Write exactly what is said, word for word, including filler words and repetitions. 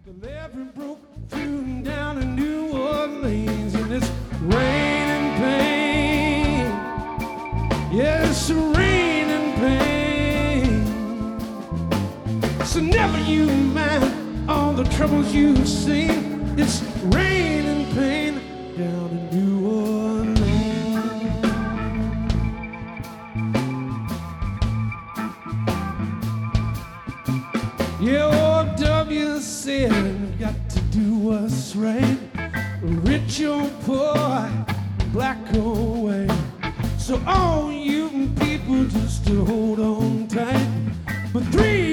The levee broke through down in New Orleans, and it's rain and pain. Yes, rain and pain. So never you mind all the troubles you've seen. It's rain and pain down in New Orleans. Yeah, O W said we've got to do what's right, rich or poor, black or white. So all you people just to hold on tight. But three